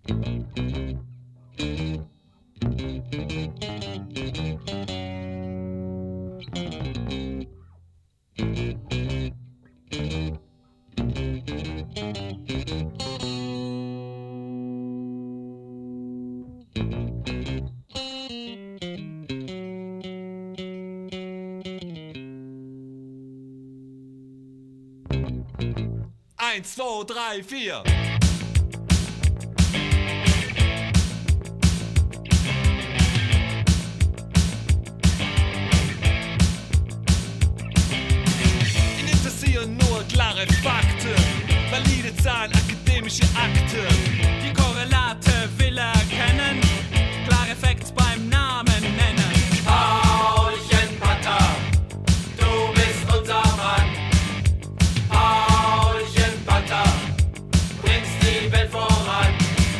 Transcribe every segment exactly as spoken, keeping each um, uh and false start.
Eins, zwei, drei, vier. Ihn interessieren nur klare Fakten, valide Zahlen, akademische Akten. Die Korrelate will er kennen, klare Facts beim Namen nennen. Paulchen Patter, du bist unser Mann. Paulchen Patter, bringst die Welt voran.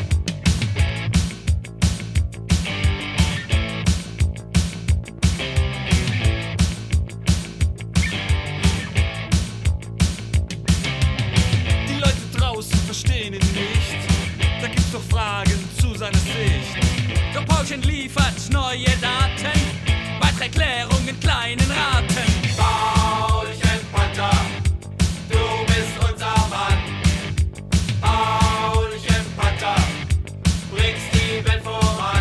Die Leute draußen verstehen ihn nicht, da gibt's doch Fragen zu seiner Sicht. Doch Paulchen liefert neue Daten, weitere Erklärungen in kleinen Raten. Paulchen Patter, du bist unser Mann. Paulchen Patter, bringst die Welt voran.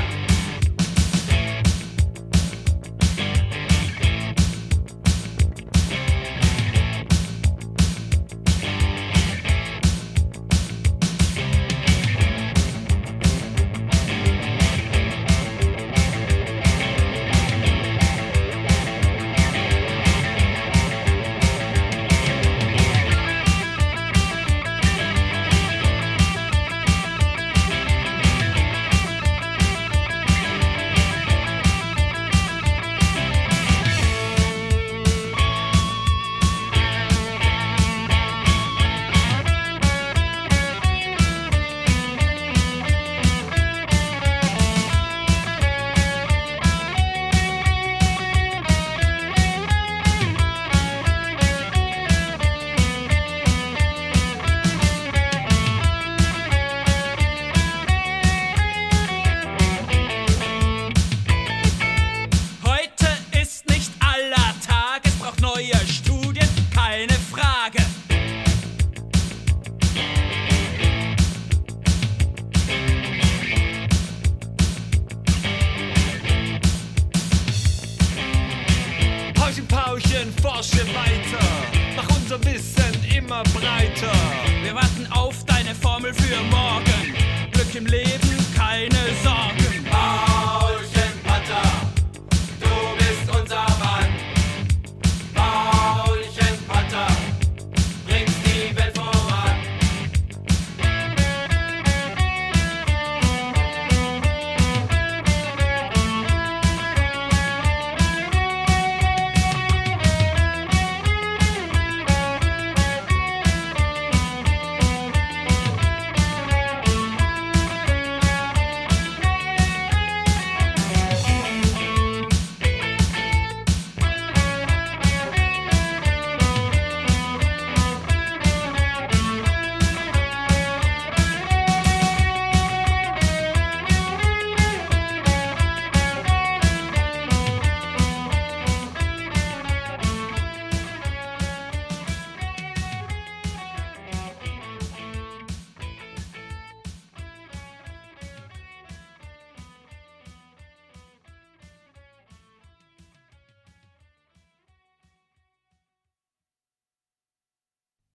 Heute ist nicht aller Tag, es braucht neue Studien, keine Frage. Pauschen, Pauschen, forsche weiter, mach unser Wissen immer breiter. Wir warten auf deine Formel für morgen. Glück im Leben.